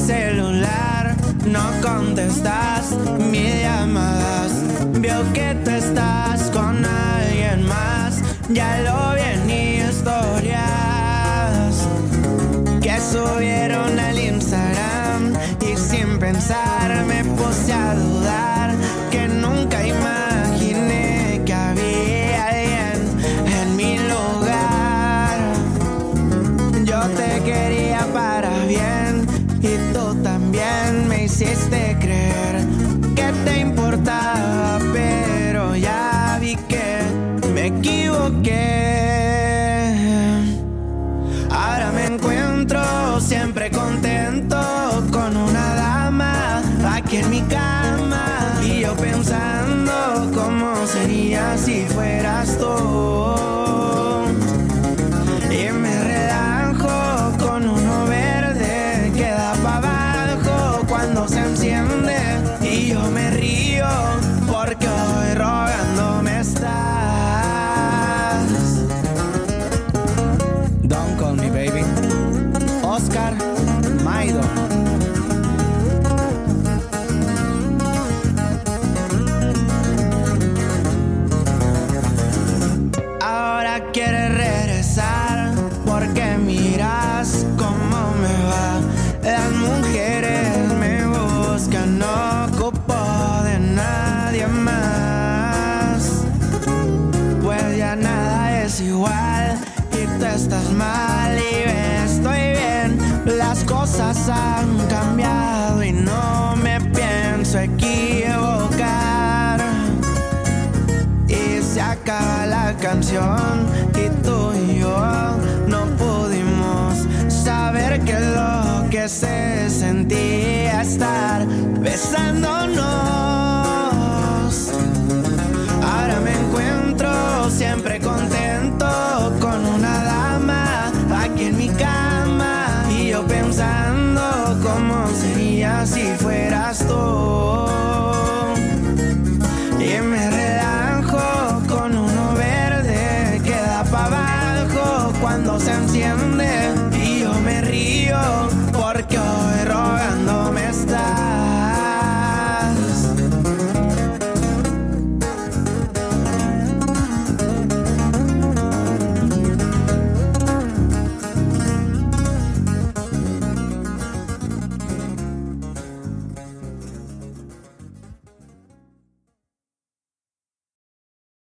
celular, no contestas mis llamadas. Veo que tú estás con alguien más, ya lo vi en historias que subieron al Instagram, y sin pensar me puse a dudar, que nunca imaginé que había alguien en mi lugar. Yo te quería para bien y tú también me hiciste creer que te importaba, pero ya vi que me equivoqué. Ahora me encuentro siempre contento con una dama aquí en mi cama, y yo pensando cómo sería si fueras tú. Y me relajo con uno verde que da para abajo cuando se enciende, y yo me río porque hoy rogándome estás. Don't call me baby. Oscar Maido. Ahora quieres regresar porque miras cómo me va. Las mujeres me buscan, no ocupo de nadie más. Pues ya nada es igual y tú estás mal y estoy bien. Las cosas han cambiado y no me pienso equivocar. Y se acaba la canción y tú y yo no pudimos saber qué es lo que se sentía estar besándonos. Ahora me encuentro siempre contento con una dama aquí en mi cama, y yo pensando cómo sería si fueras tú.